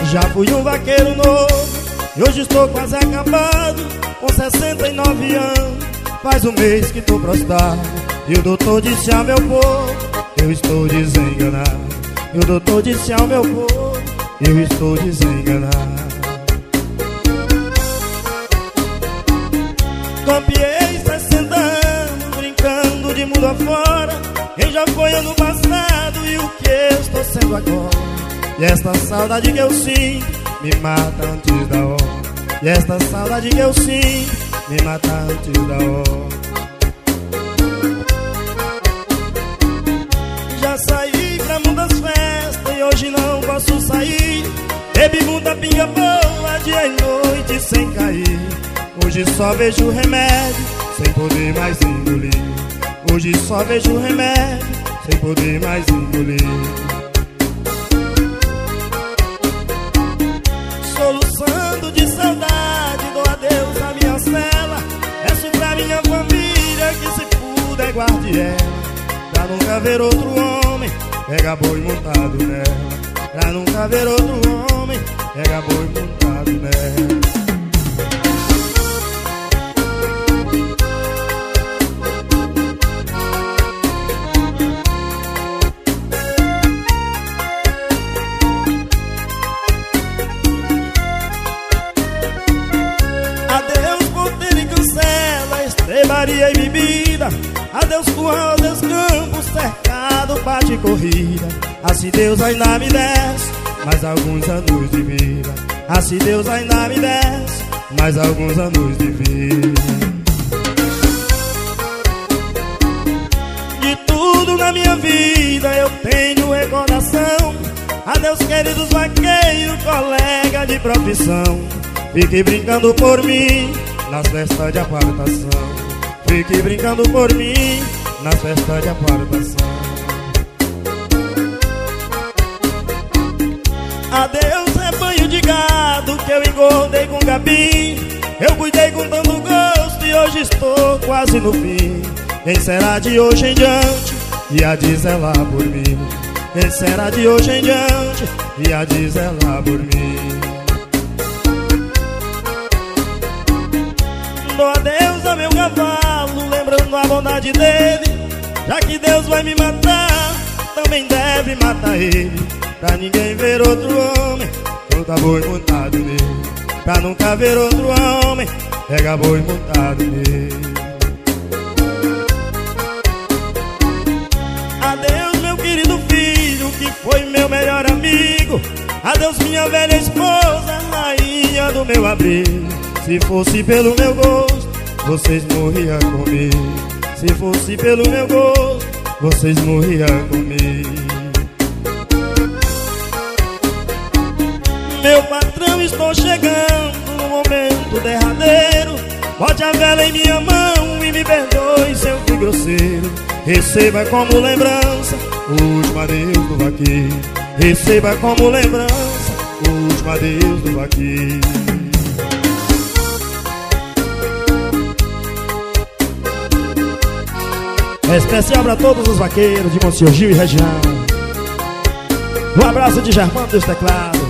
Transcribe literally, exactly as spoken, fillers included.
Já fui um vaqueiro novo e hoje estou quase acabado, com sessenta e nove anos. Faz um mês que tô prostrado e o doutor disse ao meu povo: eu estou desenganado. E o doutor disse ao meu povo: eu estou desenganado. Campeei sessenta anos brincando de mundo afora. Quem já foi ano passado e o que eu estou sendo agora. E esta saudade que eu sinto me mata antes da hora. E esta saudade que eu sinto me mata antes da hora. Já saí pra muitas festas e hoje não posso sair. Bebi muita pinga boa dia e noite sem cair. Hoje só vejo remédio sem poder mais engolir. Hoje só vejo remédio sem poder mais engolir. Soluçando de saudade, dou adeus à minha cela. Peço pra minha família que se puder guarde ela. Pra nunca ver outro homem pega boi montado nela. Pra nunca ver outro homem pega boi montado nela. Maria e bebida, adeus curral, adeus campo, cercado, bate corrida. Assim Deus ainda me desce mais alguns anos de vida. Assim Deus ainda me desce mais alguns anos de vida. De tudo na minha vida eu tenho recordação. Adeus queridos vaqueiros, colega de profissão. Fique brincando por mim nas festas de apartação. Fique brincando por mim nas festas de apartação. Adeus rebanho de gado que eu engordei com capim. Eu cuidei com tanto gosto e hoje estou quase no fim. Quem será de hoje em diante e a de zelar por mim? Quem será de hoje em diante e a de zelar por mim? Dou adeus ao meu cavalo, lembrando a bondade dele. Já que Deus vai me matar, também deve matar ele. Pra ninguém ver outro homem, toda boi montado nele. Pra nunca ver outro homem, pega boi montado nele. Adeus meu querido filho, que foi meu melhor amigo. Adeus minha velha esposa, rainha do meu abrigo. Se fosse pelo meu gosto, vocês morriam comigo. Se fosse pelo meu gosto, vocês morriam comigo. Meu patrão, estou chegando no momento derradeiro. Bote a vela em minha mão e me perdoe se eu fui grosseiro. Receba como lembrança o último adeus do vaqueiro. Receba como lembrança o último adeus do vaqueiro. É especial para todos os vaqueiros de Monsenhor Gil e região. Um abraço de Germano dos teclados.